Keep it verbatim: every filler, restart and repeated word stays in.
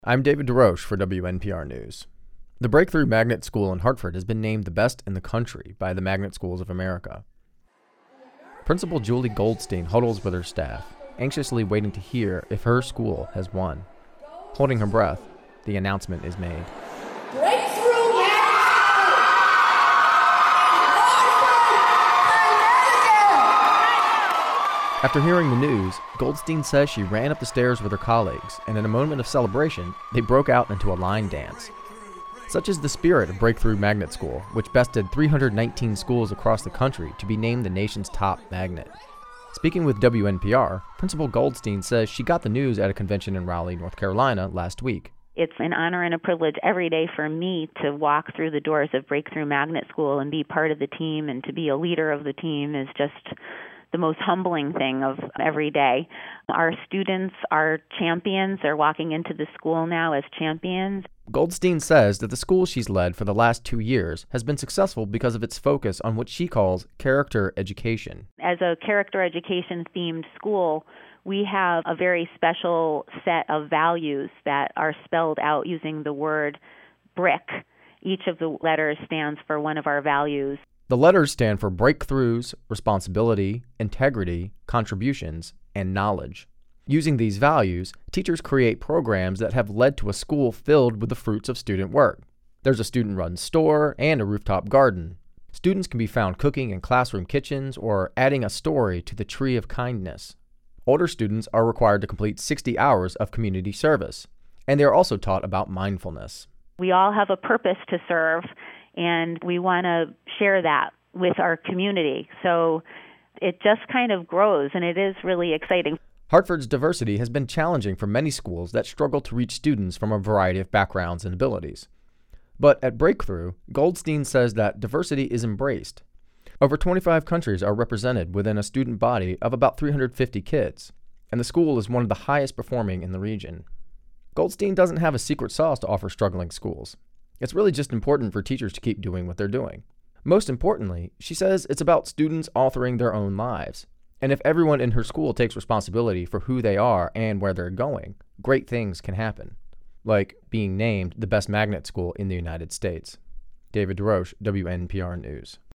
I'm David DeRoche for W N P R News. The Breakthrough Magnet School in Hartford has been named the best in the country by the Magnet Schools of America. Principal Julie Goldstein huddles with her staff, anxiously waiting to hear if her school has won. Holding her breath, the announcement is made. Breakthrough After hearing the news, Goldstein says she ran up the stairs with her colleagues, and in a moment of celebration, they broke out into a line dance. Such is the spirit of Breakthrough Magnet School, which bested three hundred nineteen schools across the country to be named the nation's top magnet. Speaking with W N P R, Principal Goldstein says she got the news at a convention in Raleigh, North Carolina last week. It's an honor and a privilege every day for me to walk through the doors of Breakthrough Magnet School and be part of the team, and to be a leader of the team is just the most humbling thing of every day. Our students are champions. They're walking into the school now as champions. Goldstein says that the school she's led for the last two years has been successful because of its focus on what she calls character education. As a character education themed school, we have a very special set of values that are spelled out using the word BRIC. Each of the letters stands for one of our values. The letters stand for breakthroughs, responsibility, integrity, contributions, and knowledge. Using these values, teachers create programs that have led to a school filled with the fruits of student work. There's a student-run store and a rooftop garden. Students can be found cooking in classroom kitchens or adding a story to the tree of kindness. Older students are required to complete sixty hours of community service, and they are also taught about mindfulness. We all have a purpose to serve, and we want to share that with our community. So it just kind of grows, and it is really exciting. Hartford's diversity has been challenging for many schools that struggle to reach students from a variety of backgrounds and abilities. But at Breakthrough, Goldstein says that diversity is embraced. Over twenty-five countries are represented within a student body of about three hundred fifty kids, and the school is one of the highest performing in the region. Goldstein doesn't have a secret sauce to offer struggling schools. It's really just important for teachers to keep doing what they're doing. Most importantly, she says it's about students authoring their own lives. And if everyone in her school takes responsibility for who they are and where they're going, great things can happen. Like being named the best magnet school in the United States. David DeRoche, W N P R News.